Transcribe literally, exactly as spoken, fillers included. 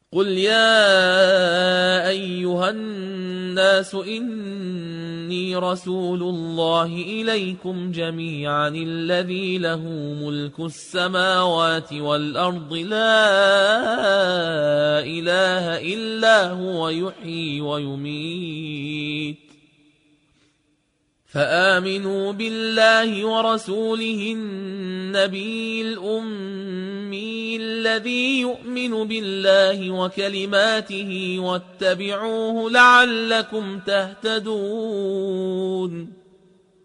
قل يا أيها الناس إني رسول الله إليكم جميعا الذي له ملك السماوات والأرض لا إله إلا هو يحيي ويميت فآمنوا بالله ورسوله النبي الأمي الذي يؤمن بالله وكلماته واتبعوه لعلكم تهتدون